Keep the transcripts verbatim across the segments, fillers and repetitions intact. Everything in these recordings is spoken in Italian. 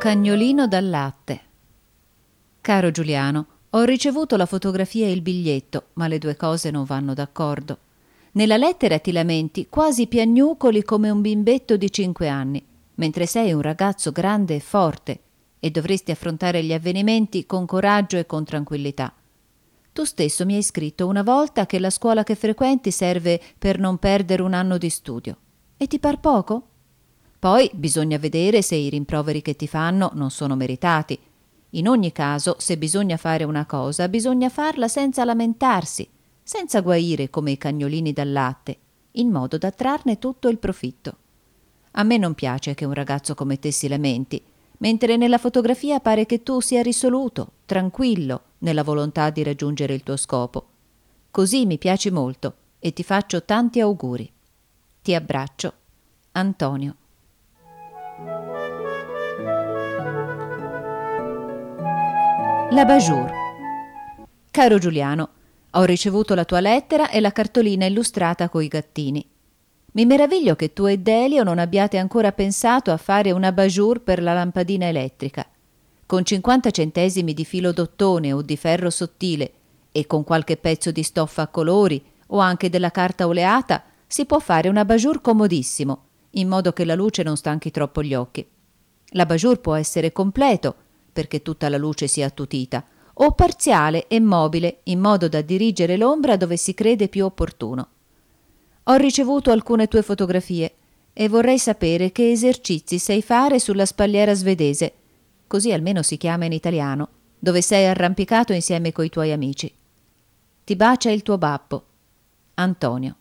cagnolino dal latte. Caro Giuliano, ho ricevuto la fotografia e il biglietto, ma le due cose non vanno d'accordo. Nella lettera ti lamenti quasi piagnucoli come un bimbetto di cinque anni, mentre sei un ragazzo grande e forte e dovresti affrontare gli avvenimenti con coraggio e con tranquillità. Tu stesso mi hai scritto una volta che la scuola che frequenti serve per non perdere un anno di studio. E ti par poco? Poi bisogna vedere se i rimproveri che ti fanno non sono meritati. In ogni caso, se bisogna fare una cosa, bisogna farla senza lamentarsi, senza guaire come i cagnolini dal latte, in modo da trarne tutto il profitto. A me non piace che un ragazzo come te si lamenti, mentre nella fotografia pare che tu sia risoluto, tranquillo, nella volontà di raggiungere il tuo scopo. Così mi piaci molto e ti faccio tanti auguri. Ti abbraccio. Antonio. La Bajour. Caro Giuliano, ho ricevuto la tua lettera e la cartolina illustrata coi gattini. Mi meraviglio che tu e Delio non abbiate ancora pensato a fare una Bajour per la lampadina elettrica. Con cinquanta centesimi di filo d'ottone o di ferro sottile e con qualche pezzo di stoffa a colori o anche della carta oleata si può fare una Bajour comodissimo, in modo che la luce non stanchi troppo gli occhi. La Bajour può essere completo, perché tutta la luce sia attutita, o parziale e mobile, in modo da dirigere l'ombra dove si crede più opportuno. Ho ricevuto alcune tue fotografie e vorrei sapere che esercizi sai fare sulla spalliera svedese, così almeno si chiama in italiano, dove sei arrampicato insieme coi tuoi amici. Ti bacia il tuo babbo. Antonio.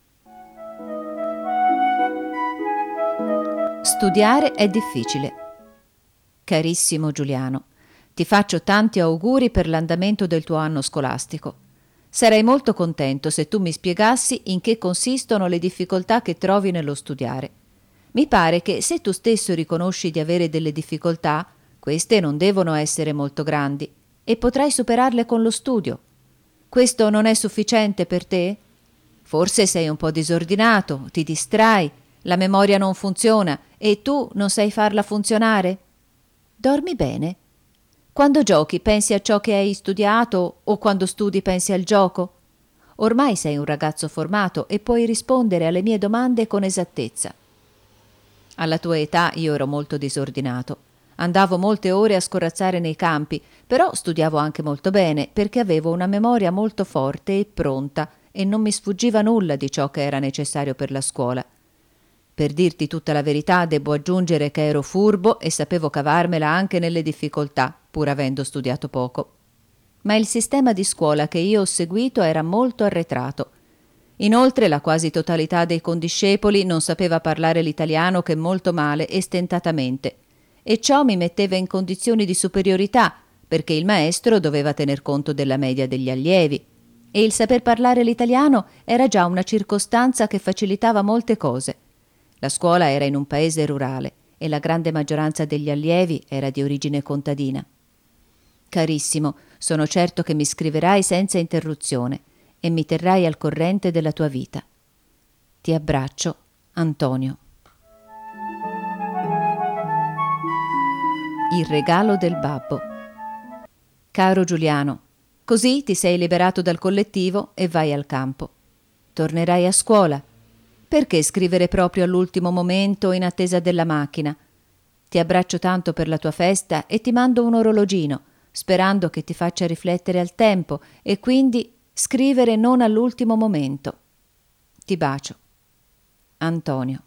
Studiare è difficile. Carissimo Giuliano, ti faccio tanti auguri per l'andamento del tuo anno scolastico. Sarei molto contento se tu mi spiegassi in che consistono le difficoltà che trovi nello studiare. Mi pare che se tu stesso riconosci di avere delle difficoltà, queste non devono essere molto grandi e potrai superarle con lo studio. Questo non è sufficiente per te? Forse sei un po' disordinato, ti distrai, la memoria non funziona e tu non sai farla funzionare? Dormi bene? Quando giochi pensi a ciò che hai studiato o quando studi pensi al gioco? Ormai sei un ragazzo formato e puoi rispondere alle mie domande con esattezza. Alla tua età io ero molto disordinato. Andavo molte ore a scorazzare nei campi, però studiavo anche molto bene perché avevo una memoria molto forte e pronta e non mi sfuggiva nulla di ciò che era necessario per la scuola. Per dirti tutta la verità, debbo aggiungere che ero furbo e sapevo cavarmela anche nelle difficoltà, pur avendo studiato poco. Ma il sistema di scuola che io ho seguito era molto arretrato. Inoltre la quasi totalità dei condiscepoli non sapeva parlare l'italiano che molto male e stentatamente, e ciò mi metteva in condizioni di superiorità, perché il maestro doveva tener conto della media degli allievi, e il saper parlare l'italiano era già una circostanza che facilitava molte cose. La scuola era in un paese rurale e la grande maggioranza degli allievi era di origine contadina. Carissimo, sono certo che mi scriverai senza interruzione e mi terrai al corrente della tua vita. Ti abbraccio, Antonio. Il regalo del babbo. Caro Giuliano, così ti sei liberato dal collettivo e vai al campo. Tornerai a scuola. Perché scrivere proprio all'ultimo momento in attesa della macchina? Ti abbraccio tanto per la tua festa e ti mando un orologino, sperando che ti faccia riflettere al tempo e quindi scrivere non all'ultimo momento. Ti bacio. Antonio.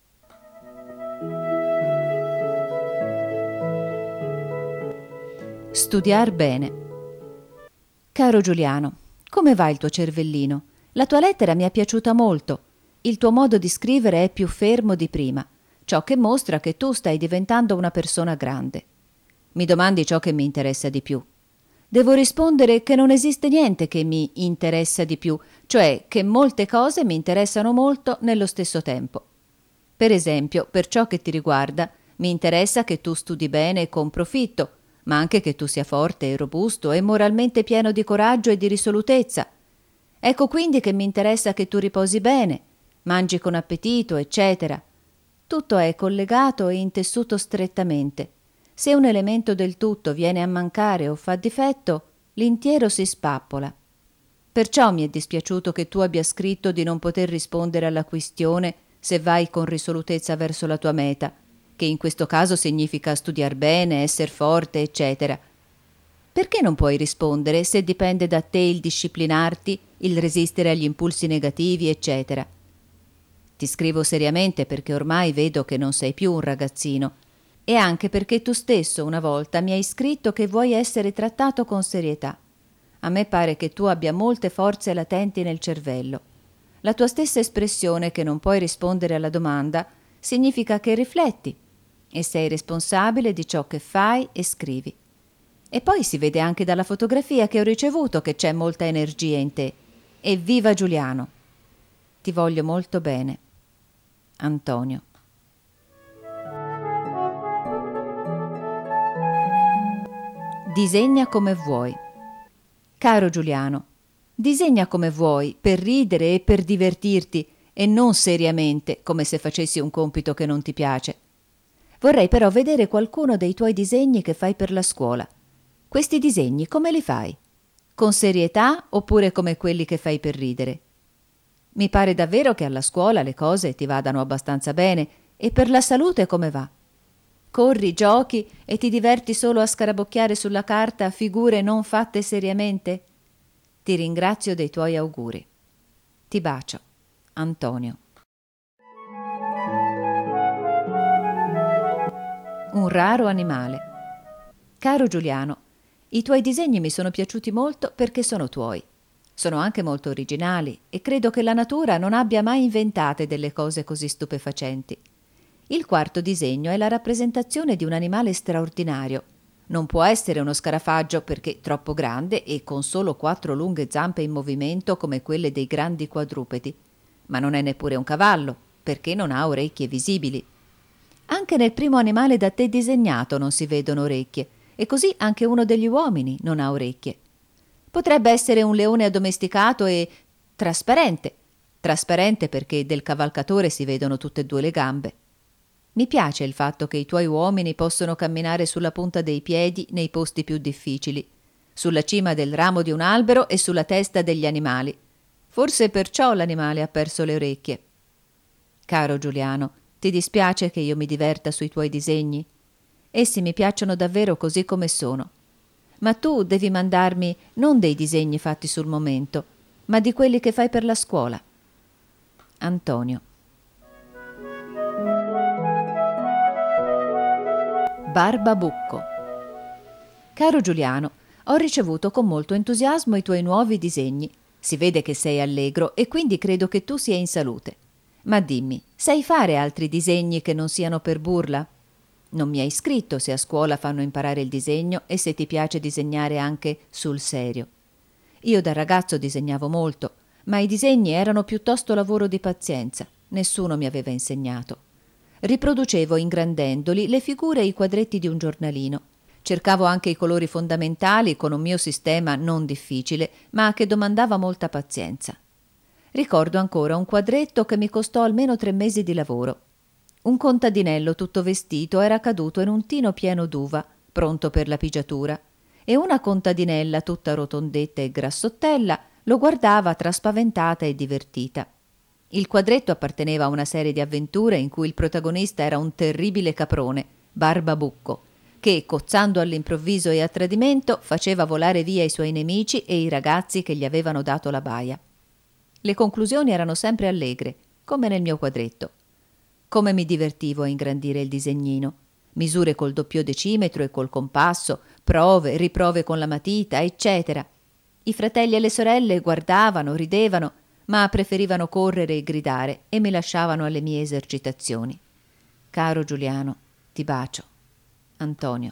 Studiar bene. Caro Giuliano, come va il tuo cervellino? La tua lettera mi è piaciuta molto. Il tuo modo di scrivere è più fermo di prima, ciò che mostra che tu stai diventando una persona grande. Mi domandi ciò che mi interessa di più. Devo rispondere che non esiste niente che mi interessa di più, cioè che molte cose mi interessano molto nello stesso tempo. Per esempio, per ciò che ti riguarda, mi interessa che tu studi bene e con profitto, ma anche che tu sia forte e robusto e moralmente pieno di coraggio e di risolutezza. Ecco quindi che mi interessa che tu riposi bene, mangi con appetito, eccetera. Tutto è collegato e intessuto strettamente. Se un elemento del tutto viene a mancare o fa difetto, l'intero si spappola. Perciò mi è dispiaciuto che tu abbia scritto di non poter rispondere alla questione se vai con risolutezza verso la tua meta, che in questo caso significa studiar bene, esser forte, eccetera. Perché non puoi rispondere se dipende da te il disciplinarti, il resistere agli impulsi negativi, eccetera? Ti scrivo seriamente perché ormai vedo che non sei più un ragazzino e anche perché tu stesso una volta mi hai scritto che vuoi essere trattato con serietà. A me pare che tu abbia molte forze latenti nel cervello. La tua stessa espressione che non puoi rispondere alla domanda significa che rifletti e sei responsabile di ciò che fai e scrivi. E poi si vede anche dalla fotografia che ho ricevuto che c'è molta energia in te. Evviva Giuliano! Ti voglio molto bene. Antonio. Disegna come vuoi. Caro Giuliano, disegna come vuoi, per ridere e per divertirti, e non seriamente, come se facessi un compito che non ti piace. Vorrei però vedere qualcuno dei tuoi disegni che fai per la scuola. Questi disegni come li fai? Con serietà oppure come quelli che fai per ridere? Mi pare davvero che alla scuola le cose ti vadano abbastanza bene, e per la salute come va? Corri, giochi e ti diverti solo a scarabocchiare sulla carta figure non fatte seriamente? Ti ringrazio dei tuoi auguri. Ti bacio. Antonio. Un raro animale. Caro Giuliano, i tuoi disegni mi sono piaciuti molto perché sono tuoi. Sono anche molto originali e credo che la natura non abbia mai inventate delle cose così stupefacenti. Il quarto disegno è la rappresentazione di un animale straordinario. Non può essere uno scarafaggio perché troppo grande e con solo quattro lunghe zampe in movimento come quelle dei grandi quadrupedi. Ma non è neppure un cavallo, perché non ha orecchie visibili. Anche nel primo animale da te disegnato non si vedono orecchie, e così anche uno degli uomini non ha orecchie. Potrebbe essere un leone addomesticato e trasparente. Trasparente perché del cavalcatore si vedono tutte e due le gambe. Mi piace il fatto che i tuoi uomini possono camminare sulla punta dei piedi nei posti più difficili, sulla cima del ramo di un albero e sulla testa degli animali. Forse perciò l'animale ha perso le orecchie. Caro Giuliano, ti dispiace che io mi diverta sui tuoi disegni? Essi mi piacciono davvero così come sono. Ma tu devi mandarmi non dei disegni fatti sul momento, ma di quelli che fai per la scuola. Antonio. Barbabucco. Caro Giuliano, ho ricevuto con molto entusiasmo i tuoi nuovi disegni. Si vede che sei allegro e quindi credo che tu sia in salute. Ma dimmi, sai fare altri disegni che non siano per burla? Non mi hai scritto se a scuola fanno imparare il disegno e se ti piace disegnare anche sul serio. Io da ragazzo disegnavo molto, ma i disegni erano piuttosto lavoro di pazienza. Nessuno mi aveva insegnato. Riproducevo ingrandendoli le figure e i quadretti di un giornalino. Cercavo anche i colori fondamentali con un mio sistema non difficile, ma che domandava molta pazienza. Ricordo ancora un quadretto che mi costò almeno tre mesi di lavoro. Un contadinello tutto vestito era caduto in un tino pieno d'uva, pronto per la pigiatura, e una contadinella tutta rotondetta e grassottella lo guardava tra spaventata e divertita. Il quadretto apparteneva a una serie di avventure in cui il protagonista era un terribile caprone, Barbabucco, che, cozzando all'improvviso e a tradimento, faceva volare via i suoi nemici e i ragazzi che gli avevano dato la baia. Le conclusioni erano sempre allegre, come nel mio quadretto. Come mi divertivo a ingrandire il disegnino. Misure col doppio decimetro e col compasso, prove, riprove con la matita, eccetera. I fratelli e le sorelle guardavano, ridevano, ma preferivano correre e gridare e mi lasciavano alle mie esercitazioni. Caro Giuliano, ti bacio. Antonio.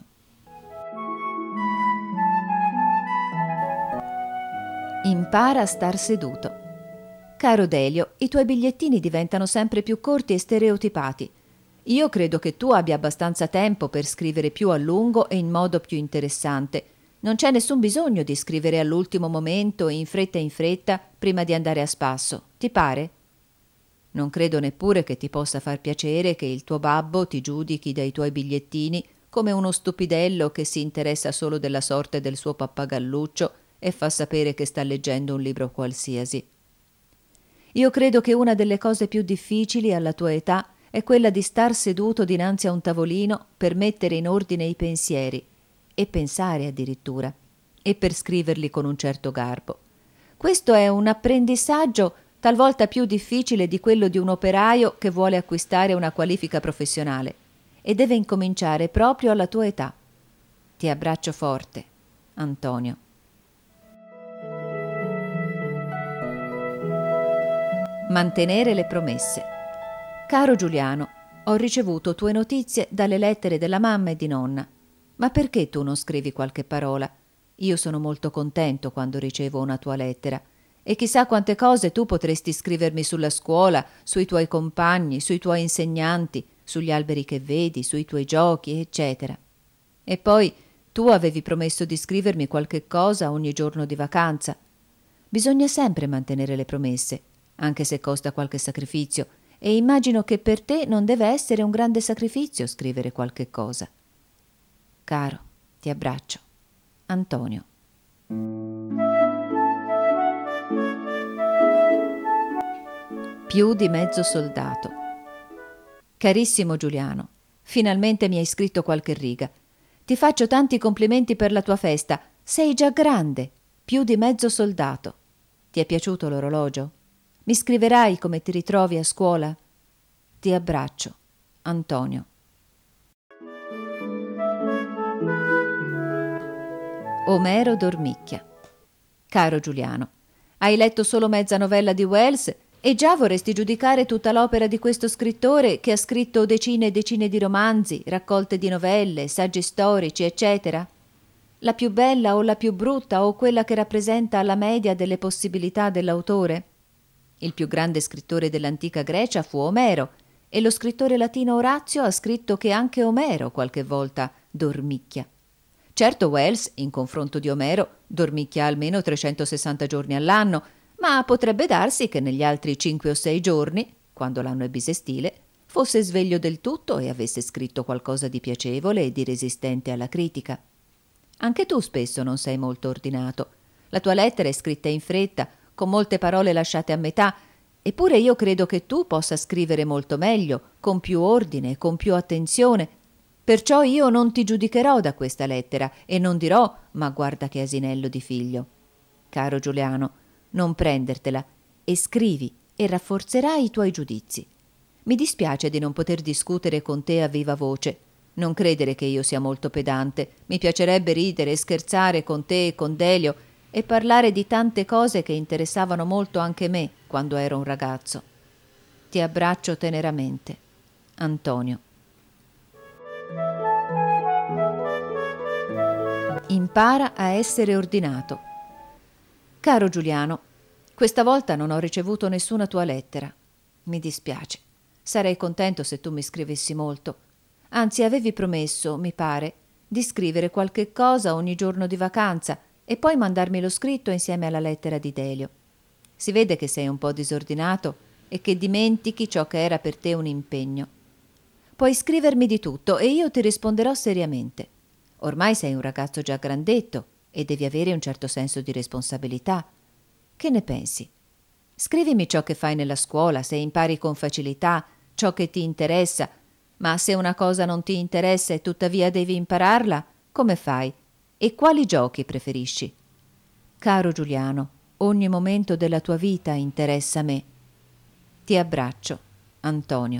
Impara a star seduto. Caro Delio, i tuoi bigliettini diventano sempre più corti e stereotipati. Io credo che tu abbia abbastanza tempo per scrivere più a lungo e in modo più interessante. Non c'è nessun bisogno di scrivere all'ultimo momento, in fretta in fretta, prima di andare a spasso. Ti pare? Non credo neppure che ti possa far piacere che il tuo babbo ti giudichi dai tuoi bigliettini come uno stupidello che si interessa solo della sorte del suo pappagalluccio e fa sapere che sta leggendo un libro qualsiasi. Io credo che una delle cose più difficili alla tua età è quella di star seduto dinanzi a un tavolino per mettere in ordine i pensieri, e pensare addirittura, e per scriverli con un certo garbo. Questo è un apprendistaggio talvolta più difficile di quello di un operaio che vuole acquistare una qualifica professionale, e deve incominciare proprio alla tua età. Ti abbraccio forte, Antonio. Mantenere le promesse. Caro Giuliano, ho ricevuto tue notizie dalle lettere della mamma e di nonna. Ma perché tu non scrivi qualche parola? Io sono molto contento quando ricevo una tua lettera. E chissà quante cose tu potresti scrivermi sulla scuola, sui tuoi compagni, sui tuoi insegnanti, sugli alberi che vedi, sui tuoi giochi, eccetera. E poi tu avevi promesso di scrivermi qualche cosa ogni giorno di vacanza. Bisogna sempre mantenere le promesse, anche se costa qualche sacrificio, e immagino che per te non deve essere un grande sacrificio scrivere qualche cosa. Caro, ti abbraccio. Antonio. Più di mezzo soldato. Carissimo Giuliano, finalmente mi hai scritto qualche riga. Ti faccio tanti complimenti per la tua festa. Sei già grande, più di mezzo soldato. Ti è piaciuto l'orologio? Mi scriverai come ti ritrovi a scuola? Ti abbraccio, Antonio. Omero dormicchia. Caro Giuliano, hai letto solo mezza novella di Wells e già vorresti giudicare tutta l'opera di questo scrittore che ha scritto decine e decine di romanzi, raccolte di novelle, saggi storici, eccetera? La più bella o la più brutta o quella che rappresenta la media delle possibilità dell'autore? Il più grande scrittore dell'antica Grecia fu Omero, e lo scrittore latino Orazio ha scritto che anche Omero qualche volta dormicchia. Certo Wells, in confronto di Omero, dormicchia almeno trecentosessanta giorni all'anno, ma potrebbe darsi che negli altri cinque o sei giorni, quando l'anno è bisestile, fosse sveglio del tutto e avesse scritto qualcosa di piacevole e di resistente alla critica. Anche tu spesso non sei molto ordinato. La tua lettera è scritta in fretta, con molte parole lasciate a metà, eppure io credo che tu possa scrivere molto meglio, con più ordine, con più attenzione. Perciò io non ti giudicherò da questa lettera e non dirò «ma guarda che asinello di figlio». Caro Giuliano, non prendertela e scrivi e rafforzerai i tuoi giudizi. Mi dispiace di non poter discutere con te a viva voce. Non credere che io sia molto pedante. Mi piacerebbe ridere e scherzare con te e con Delio e parlare di tante cose che interessavano molto anche me quando ero un ragazzo. Ti abbraccio teneramente. Antonio. Impara a essere ordinato. Caro Giuliano, questa volta non ho ricevuto nessuna tua lettera. Mi dispiace. Sarei contento se tu mi scrivessi molto. Anzi, avevi promesso, mi pare, di scrivere qualche cosa ogni giorno di vacanza e poi mandarmi lo scritto insieme alla lettera di Delio. Si vede che sei un po' disordinato e che dimentichi ciò che era per te un impegno. Puoi scrivermi di tutto e io ti risponderò seriamente. Ormai sei un ragazzo già grandetto e devi avere un certo senso di responsabilità. Che ne pensi? Scrivimi ciò che fai nella scuola, se impari con facilità, ciò che ti interessa, ma se una cosa non ti interessa e tuttavia devi impararla, come fai? E quali giochi preferisci? Caro Giuliano, ogni momento della tua vita interessa a me. Ti abbraccio, Antonio.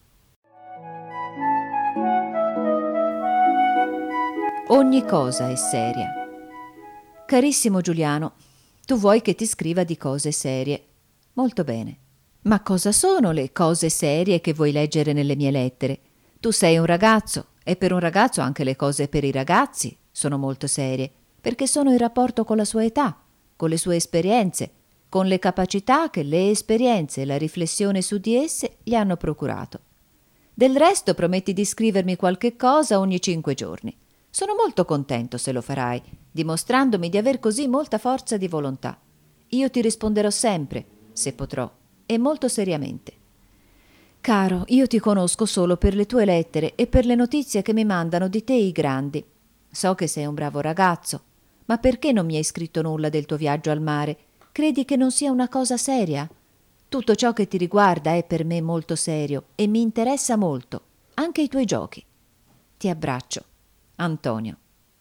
Ogni cosa è seria. Carissimo Giuliano, tu vuoi che ti scriva di cose serie. Molto bene. Ma cosa sono le cose serie che vuoi leggere nelle mie lettere? Tu sei un ragazzo e per un ragazzo anche le cose per i ragazzi sono molto serie, perché sono in rapporto con la sua età, con le sue esperienze, con le capacità che le esperienze e la riflessione su di esse gli hanno procurato. Del resto prometti di scrivermi qualche cosa ogni cinque giorni. Sono molto contento se lo farai, dimostrandomi di aver così molta forza di Io ti risponderò sempre, se potrò, e molto seriamente. Caro, io ti conosco solo per le tue lettere e per le notizie che mi mandano di te i grandi. So che sei un bravo ragazzo, ma perché non mi hai scritto nulla del tuo viaggio al mare? Credi che non sia una cosa seria? Tutto ciò che ti riguarda è per me molto serio e mi interessa molto, anche i tuoi giochi. Ti abbraccio. Antonio.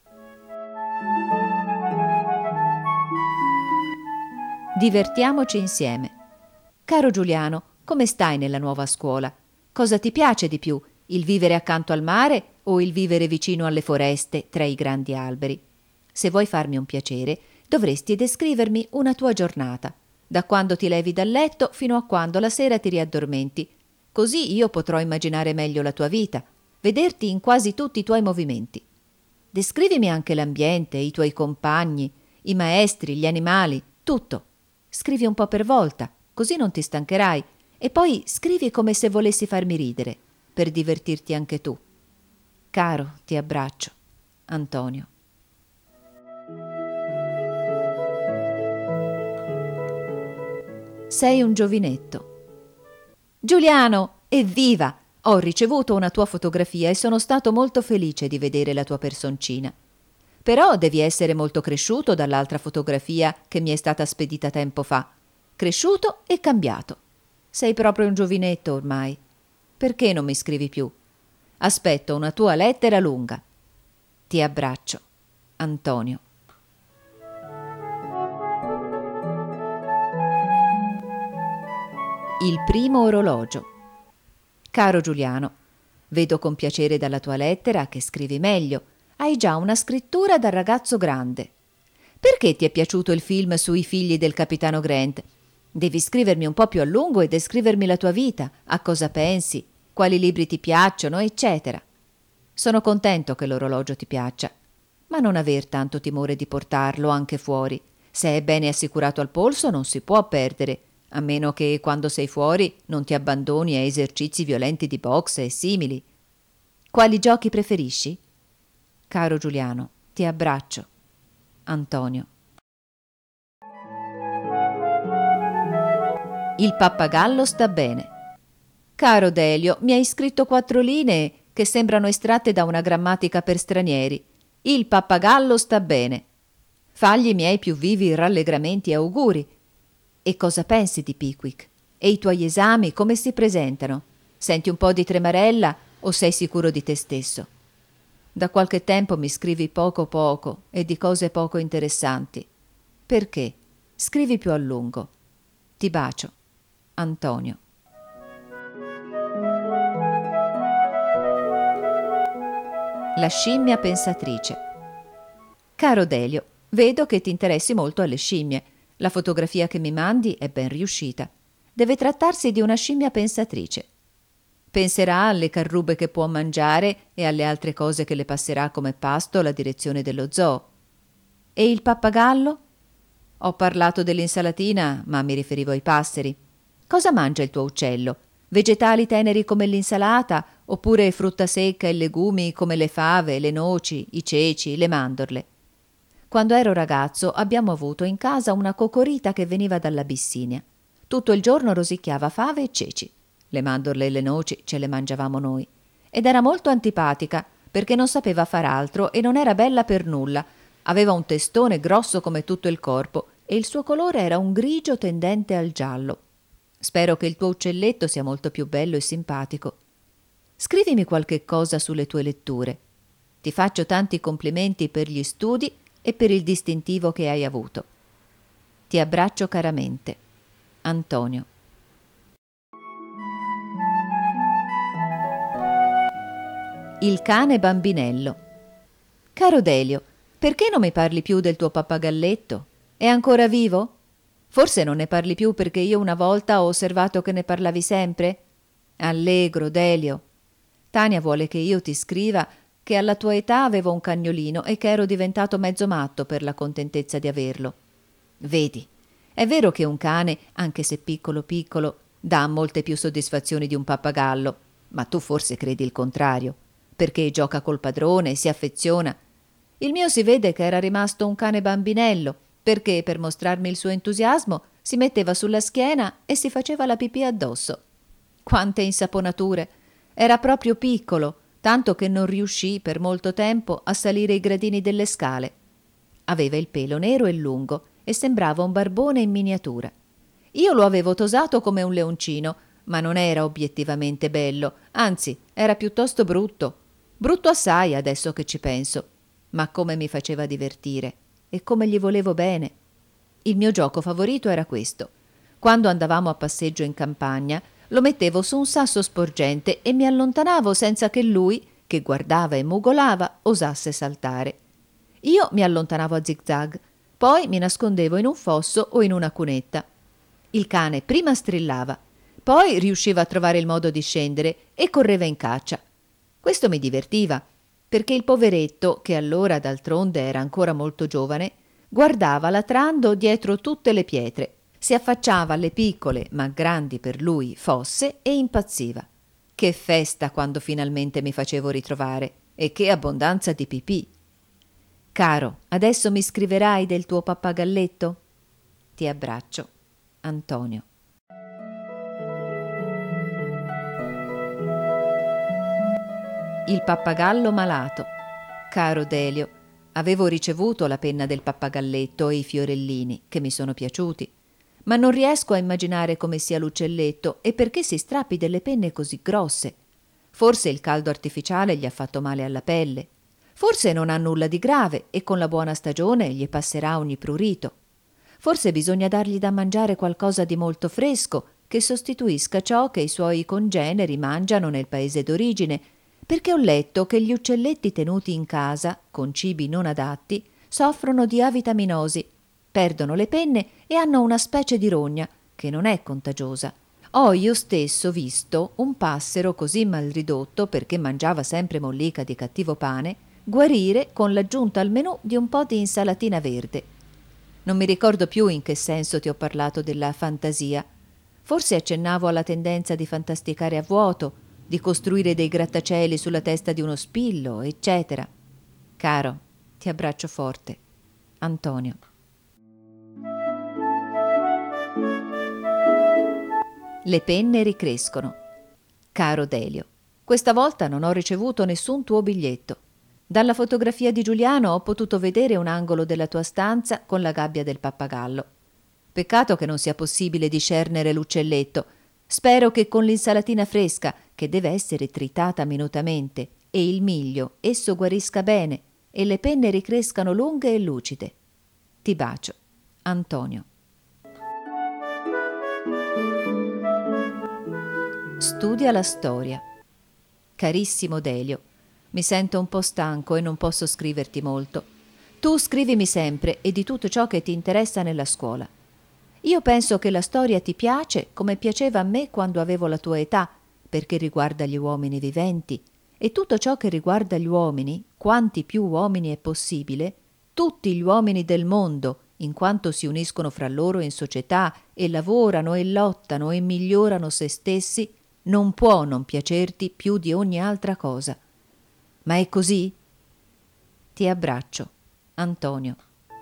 Divertiamoci insieme. Caro Giuliano, come stai nella nuova scuola? Cosa ti piace di più, il vivere accanto al mare o il vivere vicino alle foreste tra i grandi alberi? Se vuoi farmi un piacere, dovresti descrivermi una tua giornata, da quando ti levi dal letto fino a quando la sera ti riaddormenti. Così io potrò immaginare meglio la tua vita, vederti in quasi tutti i tuoi movimenti. Descrivimi anche l'ambiente, i tuoi compagni, i maestri, gli animali, tutto. Scrivi un po' per volta, così non ti stancherai, e poi scrivi come se volessi farmi ridere, per divertirti anche tu. Caro, ti abbraccio. Antonio. Sei un giovinetto. Giuliano, evviva! Ho ricevuto una tua fotografia e sono stato molto felice di vedere la tua personcina. Però devi essere molto cresciuto dall'altra fotografia che mi è stata spedita tempo fa. Cresciuto e cambiato. Sei proprio un giovinetto ormai. Perché non mi scrivi più? Aspetto una tua lettera lunga. Ti abbraccio. Antonio. Il primo orologio. Caro Giuliano, vedo con piacere dalla tua lettera che scrivi meglio. Hai già una scrittura da ragazzo grande. Perché ti è piaciuto il film sui figli del capitano Grant? Devi scrivermi un po' più a lungo e descrivermi la tua vita, a cosa pensi, quali libri ti piacciono, eccetera. Sono contento che l'orologio ti piaccia, ma non aver tanto timore di portarlo anche fuori. Se è bene assicurato al polso non si può perdere, a meno che quando sei fuori non ti abbandoni a esercizi violenti di boxe e simili. Quali giochi preferisci? Caro Giuliano, ti abbraccio. Antonio. Il pappagallo sta bene. Caro Delio, mi hai scritto quattro linee che sembrano estratte da una grammatica per stranieri. Il pappagallo sta bene. Fagli i miei più vivi rallegramenti e auguri. E cosa pensi di Pickwick? E i tuoi esami come si presentano? Senti un po' di tremarella o sei sicuro di te stesso? Da qualche tempo mi scrivi poco poco e di cose poco interessanti. Perché? Scrivi più a lungo. Ti bacio. Antonio. La scimmia pensatrice. Caro Delio, vedo che ti interessi molto alle scimmie. La fotografia che mi mandi è ben riuscita. Deve trattarsi di una scimmia pensatrice. Penserà alle carrube che può mangiare e alle altre cose che le passerà come pasto la direzione dello zoo. E il pappagallo? Ho parlato dell'insalatina, ma mi riferivo ai passeri. Cosa mangia il tuo uccello? Vegetali teneri come l'insalata, oppure frutta secca e legumi come le fave, le noci, i ceci, le mandorle? Quando ero ragazzo abbiamo avuto in casa una cocorita che veniva dall'Abissinia. Tutto il giorno rosicchiava fave e ceci. Le mandorle e le noci ce le mangiavamo noi. Ed era molto antipatica, perché non sapeva far altro e non era bella per nulla. Aveva un testone grosso come tutto il corpo e il suo colore era un grigio tendente al giallo. Spero che il tuo uccelletto sia molto più bello e simpatico. Scrivimi qualche cosa sulle tue letture. Ti faccio tanti complimenti per gli studi e per il distintivo che hai avuto. Ti abbraccio caramente. Antonio. Il cane bambinello. Caro Delio, perché non mi parli più del tuo pappagalletto? È ancora vivo? Forse non ne parli più perché io una volta ho osservato che ne parlavi sempre? Allegro, Delio. Tania vuole che io ti scriva che alla tua età avevo un cagnolino e che ero diventato mezzo matto per la contentezza di averlo. Vedi, è vero che un cane, anche se piccolo piccolo, dà molte più soddisfazioni di un pappagallo, ma tu forse credi il contrario, perché gioca col padrone e si affeziona. Il mio si vede che era rimasto un cane bambinello, perché per mostrarmi il suo entusiasmo si metteva sulla schiena e si faceva la pipì addosso. quante insaponature! Era proprio piccolo, tanto che non riuscì per molto tempo a salire i gradini delle scale. Aveva il pelo nero e lungo e sembrava un barbone in miniatura. Io lo avevo tosato come un leoncino, ma non era obiettivamente bello, anzi era piuttosto brutto. Brutto assai adesso che ci penso, ma come mi faceva divertire e come gli volevo bene. Il mio gioco favorito era questo. Quando andavamo a passeggio in campagna, lo mettevo su un sasso sporgente e mi allontanavo senza che lui, che guardava e mugolava, osasse saltare. Io mi allontanavo a zig-zag, poi mi nascondevo in un fosso o in una cunetta. Il cane prima strillava, poi riusciva a trovare il modo di scendere e correva in caccia. Questo mi divertiva, perché il poveretto, che allora d'altronde era ancora molto giovane, guardava latrando dietro tutte le pietre, si affacciava alle piccole, ma grandi per lui, fosse e impazziva. Che festa quando finalmente mi facevo ritrovare, e che abbondanza di pipì! Caro, adesso mi scriverai del tuo pappagalletto? Ti abbraccio. Antonio. Il pappagallo malato. Caro Delio, avevo ricevuto la penna del pappagalletto e i fiorellini, che mi sono piaciuti, ma non riesco a immaginare come sia l'uccelletto e perché si strappi delle penne così grosse. Forse il caldo artificiale gli ha fatto male alla pelle. Forse non ha nulla di grave e con la buona stagione gli passerà ogni prurito. Forse bisogna dargli da mangiare qualcosa di molto fresco che sostituisca ciò che i suoi congeneri mangiano nel paese d'origine, perché ho letto che gli uccelletti tenuti in casa, con cibi non adatti, soffrono di avitaminosi, perdono le penne e hanno una specie di rogna che non è contagiosa. Ho io stesso visto un passero così malridotto perché mangiava sempre mollica di cattivo pane guarire con l'aggiunta al menù di un po' di insalatina verde. Non mi ricordo più in che senso ti ho parlato della fantasia. Forse accennavo alla tendenza di fantasticare a vuoto, di costruire dei grattacieli sulla testa di uno spillo, eccetera. Caro, ti abbraccio forte. Antonio. Le penne ricrescono. Caro Delio, questa volta non ho ricevuto nessun tuo biglietto. Dalla fotografia di Giuliano ho potuto vedere un angolo della tua stanza con la gabbia del pappagallo. Peccato che non sia possibile discernere l'uccelletto. Spero che con l'insalatina fresca, che deve essere tritata minutamente, e il miglio, esso guarisca bene e le penne ricrescano lunghe e lucide. Ti bacio. Antonio. Studia la storia. Carissimo Delio, mi sento un po' stanco e non posso scriverti molto. Tu scrivimi sempre e di tutto ciò che ti interessa nella scuola. Io penso che la storia ti piace come piaceva a me quando avevo la tua età, perché riguarda gli uomini viventi, e tutto ciò che riguarda gli uomini, quanti più uomini è possibile, tutti gli uomini del mondo, in quanto si uniscono fra loro in società e lavorano e lottano e migliorano se stessi, non può non piacerti più di ogni altra cosa. Ma è così? Ti abbraccio. Antonio.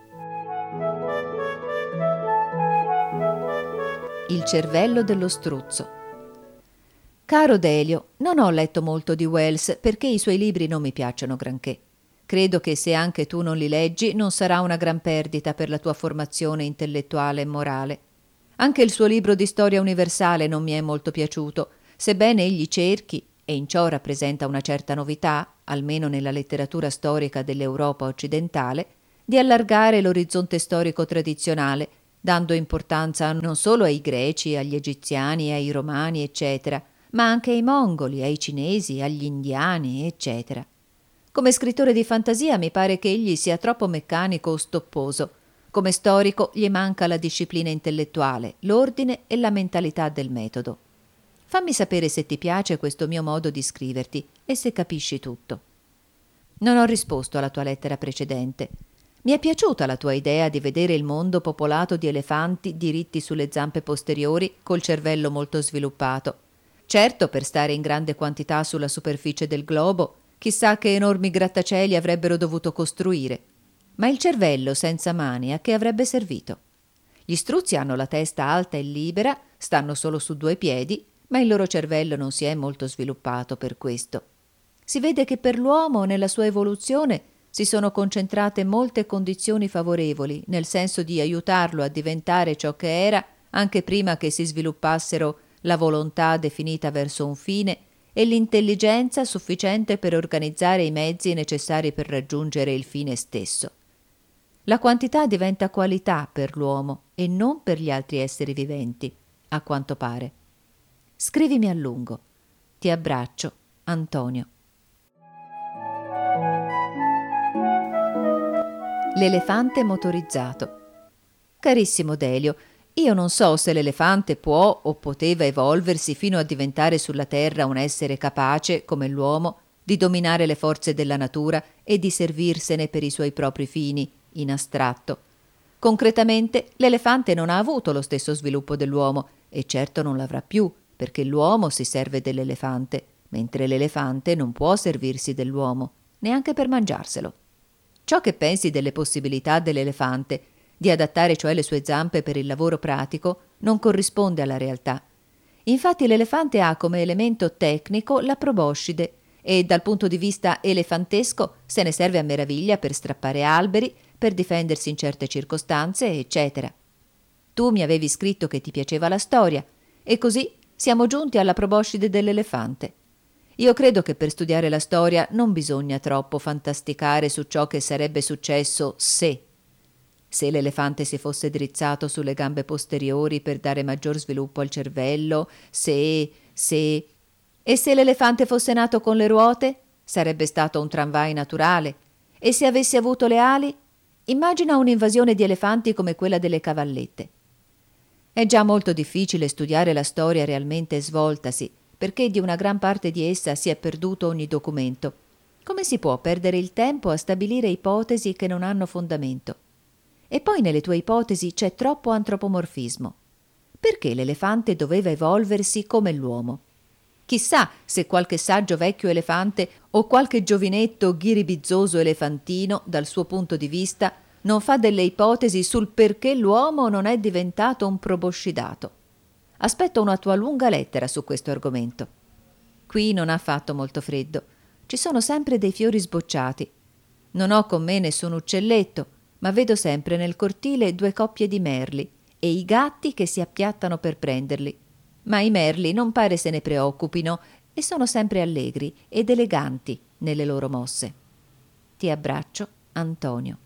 Il cervello dello struzzo. Caro Delio, non ho letto molto di Wells perché i suoi libri non mi piacciono granché. Credo che se anche tu non li leggi non sarà una gran perdita per la tua formazione intellettuale e morale. Anche il suo libro di storia universale non mi è molto piaciuto, sebbene egli cerchi, e in ciò rappresenta una certa novità, almeno nella letteratura storica dell'Europa occidentale, di allargare l'orizzonte storico tradizionale, dando importanza non solo ai greci, agli egiziani, ai romani, eccetera, ma anche ai mongoli, ai cinesi, agli indiani, eccetera. Come scrittore di fantasia mi pare che egli sia troppo meccanico o stopposo. Come storico gli manca la disciplina intellettuale, l'ordine e la mentalità del metodo. Fammi sapere se ti piace questo mio modo di scriverti e se capisci tutto. Non ho risposto alla tua lettera precedente. Mi è piaciuta la tua idea di vedere il mondo popolato di elefanti diritti sulle zampe posteriori col cervello molto sviluppato. Certo, per stare in grande quantità sulla superficie del globo, chissà che enormi grattacieli avrebbero dovuto costruire. Ma il cervello senza mani a che avrebbe servito? Gli struzzi hanno la testa alta e libera, stanno solo su due piedi, ma il loro cervello non si è molto sviluppato per questo. Si vede che per l'uomo, nella sua evoluzione, si sono concentrate molte condizioni favorevoli, nel senso di aiutarlo a diventare ciò che era anche prima che si sviluppassero la volontà definita verso un fine e l'intelligenza sufficiente per organizzare i mezzi necessari per raggiungere il fine stesso. La quantità diventa qualità per l'uomo e non per gli altri esseri viventi, a quanto pare. Scrivimi a lungo. Ti abbraccio, Antonio. L'elefante motorizzato. Carissimo Delio, io non so se l'elefante può o poteva evolversi fino a diventare sulla terra un essere capace, come l'uomo, di dominare le forze della natura e di servirsene per i suoi propri fini, in astratto. Concretamente, l'elefante non ha avuto lo stesso sviluppo dell'uomo e certo non l'avrà più, perché l'uomo si serve dell'elefante, mentre l'elefante non può servirsi dell'uomo, neanche per mangiarselo. Ciò che pensi delle possibilità dell'elefante, di adattare cioè le sue zampe per il lavoro pratico, non corrisponde alla realtà. Infatti l'elefante ha come elemento tecnico la proboscide e dal punto di vista elefantesco se ne serve a meraviglia per strappare alberi, per difendersi in certe circostanze, eccetera. Tu mi avevi scritto che ti piaceva la storia e così siamo giunti alla proboscide dell'elefante. Io credo che per studiare la storia non bisogna troppo fantasticare su ciò che sarebbe successo se. Se l'elefante si fosse drizzato sulle gambe posteriori per dare maggior sviluppo al cervello, se, se... E se l'elefante fosse nato con le ruote, sarebbe stato un tramvai naturale. E se avesse avuto le ali? Immagina un'invasione di elefanti come quella delle cavallette. È già molto difficile studiare la storia realmente svoltasi, perché di una gran parte di essa si è perduto ogni documento. Come si può perdere il tempo a stabilire ipotesi che non hanno fondamento? E poi nelle tue ipotesi c'è troppo antropomorfismo. Perché l'elefante doveva evolversi come l'uomo? Chissà se qualche saggio vecchio elefante o qualche giovinetto ghiribizzoso elefantino, dal suo punto di vista, non fa delle ipotesi sul perché l'uomo non è diventato un proboscidato. Aspetto una tua lunga lettera su questo argomento. Qui non ha fatto molto freddo. Ci sono sempre dei fiori sbocciati. Non ho con me nessun uccelletto, ma vedo sempre nel cortile due coppie di merli e i gatti che si appiattano per prenderli. Ma i merli non pare se ne preoccupino e sono sempre allegri ed eleganti nelle loro mosse. Ti abbraccio, Antonio.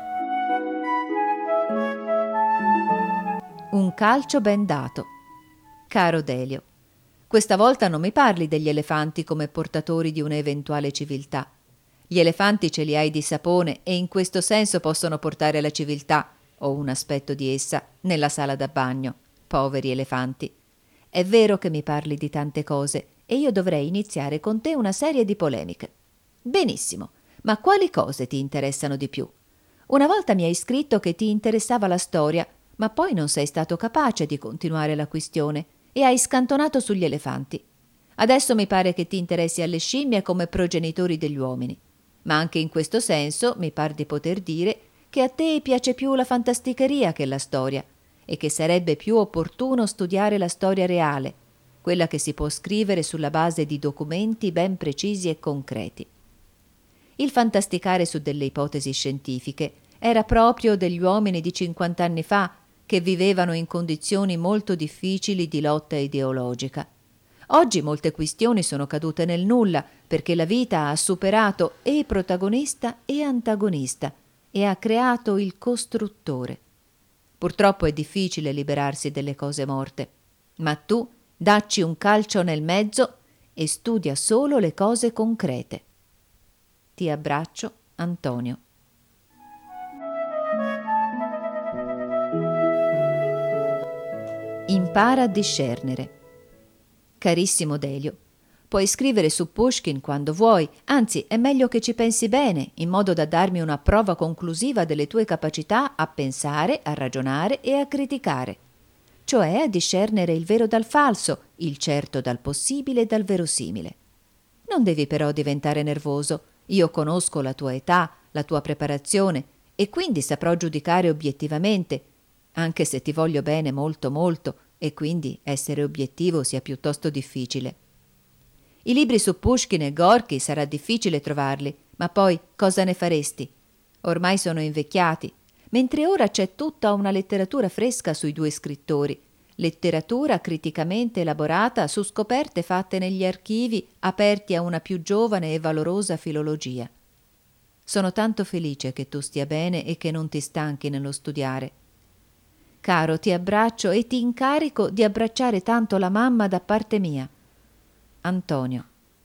Un calcio ben dato. Caro Delio, questa volta non mi parli degli elefanti come portatori di un'eventuale civiltà. Gli elefanti ce li hai di sapone e in questo senso possono portare la civiltà, o un aspetto di essa, nella sala da bagno. Poveri elefanti. È vero che mi parli di tante cose e io dovrei iniziare con te una serie di polemiche. Benissimo, ma quali cose ti interessano di più? Una volta mi hai scritto che ti interessava la storia, ma poi non sei stato capace di continuare la questione e hai scantonato sugli elefanti. Adesso mi pare che ti interessi alle scimmie come progenitori degli uomini. Ma anche in questo senso mi par di poter dire che a te piace più la fantasticheria che la storia e che sarebbe più opportuno studiare la storia reale, quella che si può scrivere sulla base di documenti ben precisi e concreti. Il fantasticare su delle ipotesi scientifiche era proprio degli uomini di cinquant'anni fa che vivevano in condizioni molto difficili di lotta ideologica. Oggi molte questioni sono cadute nel nulla perché la vita ha superato e protagonista e antagonista e ha creato il costruttore. Purtroppo è difficile liberarsi delle cose morte, ma tu dacci un calcio nel mezzo e studia solo le cose concrete. Ti abbraccio, Antonio. Impara a discernere. Carissimo Delio, puoi scrivere su Pushkin quando vuoi, anzi è meglio che ci pensi bene, in modo da darmi una prova conclusiva delle tue capacità a pensare, a ragionare e a criticare, cioè a discernere il vero dal falso, il certo dal possibile e dal verosimile. Non devi però diventare nervoso, io conosco la tua età, la tua preparazione e quindi saprò giudicare obiettivamente, anche se ti voglio bene molto molto, e quindi essere obiettivo sia piuttosto difficile. I libri su Pushkin e Gorky sarà difficile trovarli, ma poi cosa ne faresti? Ormai sono invecchiati, mentre ora c'è tutta una letteratura fresca sui due scrittori, letteratura criticamente elaborata su scoperte fatte negli archivi aperti a una più giovane e valorosa filologia. Sono tanto felice che tu stia bene e che non ti stanchi nello studiare. Caro, ti abbraccio e ti incarico di abbracciare tanto la mamma da parte mia. Antonio.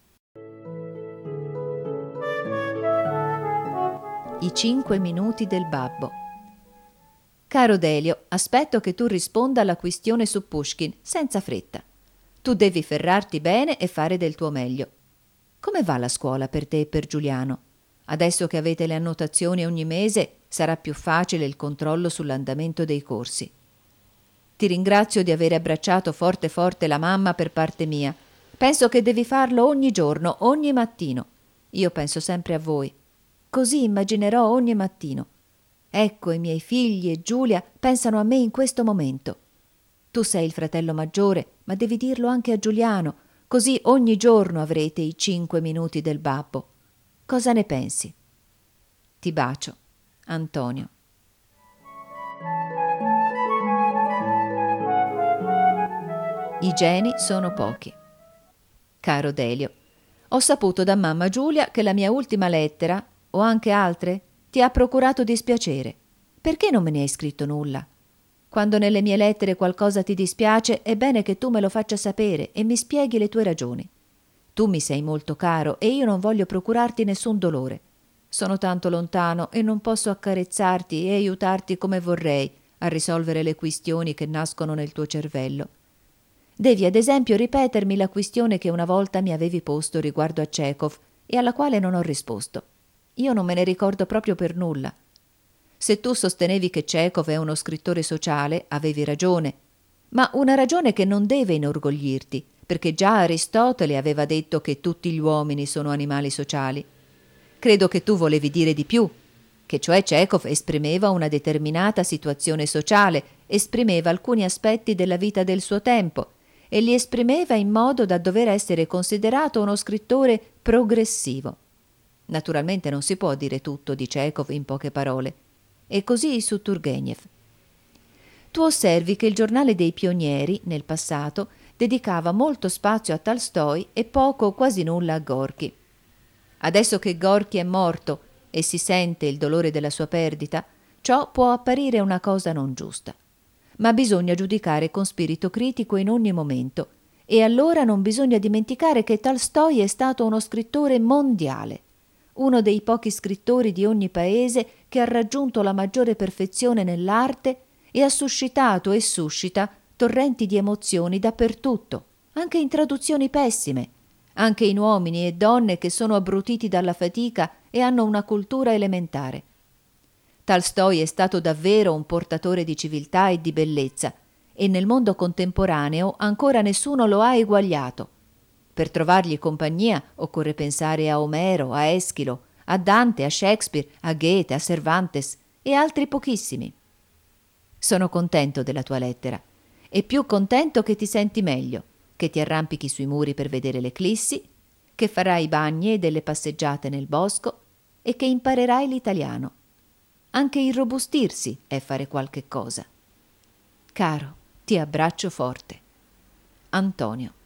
I cinque minuti del babbo. Caro Delio, aspetto che tu risponda alla questione su Pushkin, senza fretta. Tu devi ferrarti bene e fare del tuo meglio. Come va la scuola per te e per Giuliano? Adesso che avete le annotazioni ogni mese, sarà più facile il controllo sull'andamento dei corsi. Ti ringrazio di aver abbracciato forte forte la mamma per parte mia. Penso che devi farlo ogni giorno, ogni mattino. Io penso sempre a voi. Così immaginerò ogni mattino. Ecco, i miei figli e Giulia pensano a me in questo momento. Tu sei il fratello maggiore, ma devi dirlo anche a Giuliano, così ogni giorno avrete i cinque minuti del babbo. Cosa ne pensi? Ti bacio. Antonio. I geni sono pochi. Caro Delio, ho saputo da mamma Giulia che la mia ultima lettera, o anche altre, ti ha procurato dispiacere. Perché non me ne hai scritto nulla? Quando nelle mie lettere qualcosa ti dispiace, è bene che tu me lo faccia sapere e mi spieghi le tue ragioni. Tu mi sei molto caro e io non voglio procurarti nessun dolore. Sono tanto lontano e non posso accarezzarti e aiutarti come vorrei a risolvere le questioni che nascono nel tuo cervello. Devi ad esempio ripetermi la questione che una volta mi avevi posto riguardo a Chekhov e alla quale non ho risposto. Io non me ne ricordo proprio per nulla. Se tu sostenevi che Chekhov è uno scrittore sociale, avevi ragione, ma una ragione che non deve inorgoglirti, perché già Aristotele aveva detto che tutti gli uomini sono animali sociali. Credo che tu volevi dire di più, che cioè Chekhov esprimeva una determinata situazione sociale, esprimeva alcuni aspetti della vita del suo tempo e li esprimeva in modo da dover essere considerato uno scrittore progressivo. Naturalmente non si può dire tutto di Chekhov in poche parole. E così su Turgenev. Tu osservi che il giornale dei pionieri, nel passato, dedicava molto spazio a Tolstoj e poco o quasi nulla a Gorky. Adesso che Gorky è morto e si sente il dolore della sua perdita, ciò può apparire una cosa non giusta. Ma bisogna giudicare con spirito critico in ogni momento, e allora non bisogna dimenticare che Tolstoj è stato uno scrittore mondiale, uno dei pochi scrittori di ogni paese che ha raggiunto la maggiore perfezione nell'arte e ha suscitato e suscita torrenti di emozioni dappertutto, anche in traduzioni pessime, anche in uomini e donne che sono abbrutiti dalla fatica e hanno una cultura elementare. Tolstoj è stato davvero un portatore di civiltà e di bellezza, e nel mondo contemporaneo ancora nessuno lo ha eguagliato. Per trovargli compagnia occorre pensare a Omero, a Eschilo, a Dante, a Shakespeare, a Goethe, a Cervantes e altri pochissimi. Sono contento della tua lettera e più contento che ti senti meglio, che ti arrampichi sui muri per vedere l'eclissi, che farai bagni e delle passeggiate nel bosco e che imparerai l'italiano. Anche irrobustirsi è fare qualche cosa. Caro, ti abbraccio forte. Antonio.